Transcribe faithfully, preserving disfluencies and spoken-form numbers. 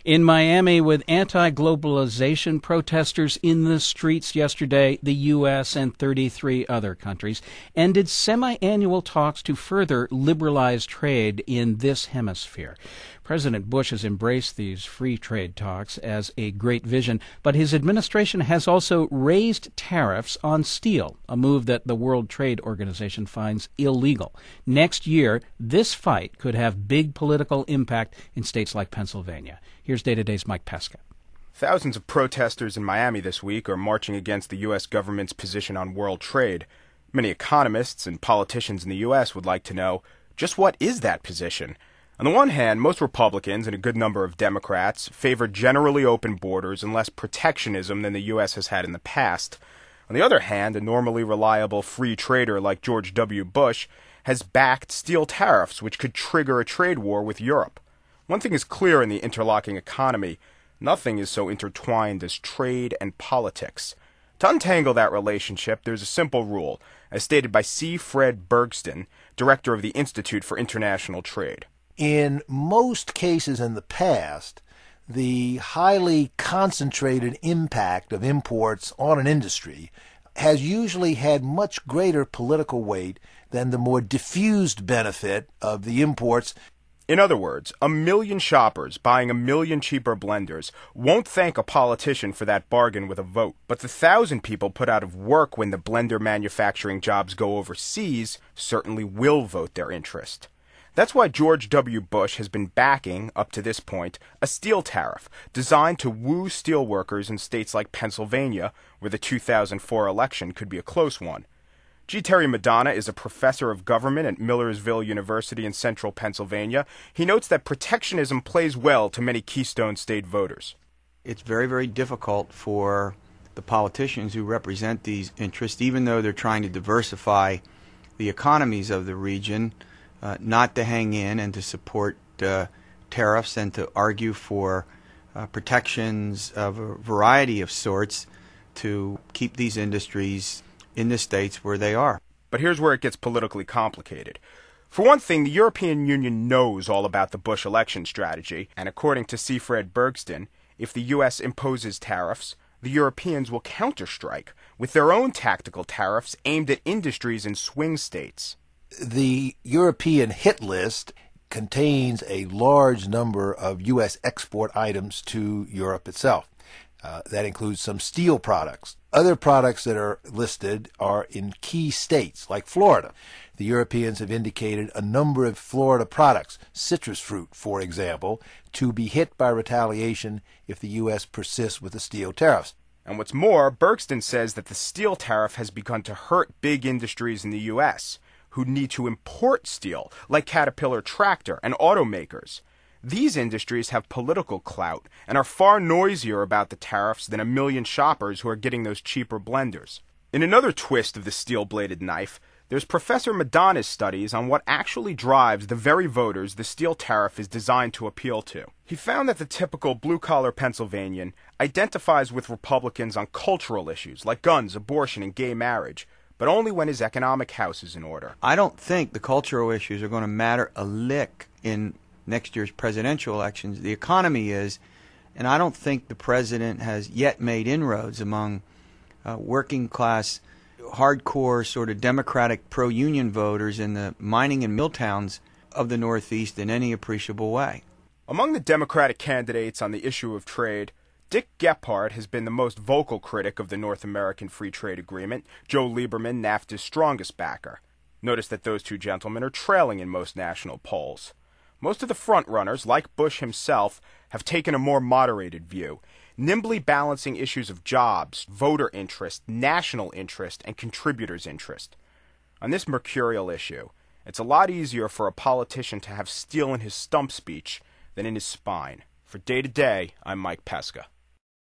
In Miami, with anti-globalization protesters in the streets yesterday, the U S and thirty-three other countries ended semi-annual talks to further liberalize trade in this hemisphere. President Bush has embraced these free trade talks as a great vision, but his administration has also raised tariffs on steel, a move that the World Trade Organization finds illegal. Next year, this fight could have big political impact in states like Pennsylvania. Here's Day to Day's Mike Pesca. Thousands of protesters in Miami this week are marching against the U S government's position on world trade. Many economists and politicians in the U S would like to know, just what is that position? On the one hand, most Republicans and a good number of Democrats favor generally open borders and less protectionism than the U S has had in the past. On the other hand, a normally reliable free trader like George W. Bush has backed steel tariffs, which could trigger a trade war with Europe. One thing is clear in the interlocking economy: nothing is so intertwined as trade and politics. To untangle that relationship, there's a simple rule, as stated by C. Fred Bergston, director of the Institute for International Trade. In most cases in the past, the highly concentrated impact of imports on an industry has usually had much greater political weight than the more diffused benefit of the imports. In other words, a million shoppers buying a million cheaper blenders won't thank a politician for that bargain with a vote. But the thousand people put out of work when the blender manufacturing jobs go overseas certainly will vote their interest. That's why George W. Bush has been backing, up to this point, a steel tariff designed to woo steelworkers in states like Pennsylvania, where the two thousand four election could be a close one. G. Terry Madonna is a professor of government at Millersville University in central Pennsylvania. He notes that protectionism plays well to many Keystone State voters. It's very, very difficult for the politicians who represent these interests, even though they're trying to diversify the economies of the region, Uh, not to hang in and to support uh, tariffs and to argue for uh, protections of a variety of sorts to keep these industries in the states where they are. But here's where it gets politically complicated. For one thing, the European Union knows all about the Bush election strategy, and according to C. Fred Bergston, if the U S imposes tariffs, the Europeans will counterstrike with their own tactical tariffs aimed at industries in swing states. The European hit list contains a large number of U S export items to Europe itself. Uh, that includes some steel products. Other products that are listed are in key states, like Florida. The Europeans have indicated a number of Florida products, citrus fruit, for example, to be hit by retaliation if the U S persists with the steel tariffs. And what's more, Bergston says that the steel tariff has begun to hurt big industries in the U S, who need to import steel, like Caterpillar Tractor and automakers. These industries have political clout and are far noisier about the tariffs than a million shoppers who are getting those cheaper blenders. In another twist of the steel-bladed knife, there's Professor Madonna's studies on what actually drives the very voters the steel tariff is designed to appeal to. He found that the typical blue-collar Pennsylvanian identifies with Republicans on cultural issues like guns, abortion, and gay marriage, but only when his economic house is in order. I don't think the cultural issues are going to matter a lick in next year's presidential elections. The economy is, and I don't think the president has yet made inroads among uh, working class, hardcore sort of Democratic pro-union voters in the mining and mill towns of the Northeast in any appreciable way. Among the Democratic candidates on the issue of trade, Dick Gephardt has been the most vocal critic of the North American Free Trade Agreement, Joe Lieberman, NAFTA's strongest backer. Notice that those two gentlemen are trailing in most national polls. Most of the frontrunners, like Bush himself, have taken a more moderated view, nimbly balancing issues of jobs, voter interest, national interest, and contributors' interest. On this mercurial issue, it's a lot easier for a politician to have steel in his stump speech than in his spine. For Day to Day, I'm Mike Pesca.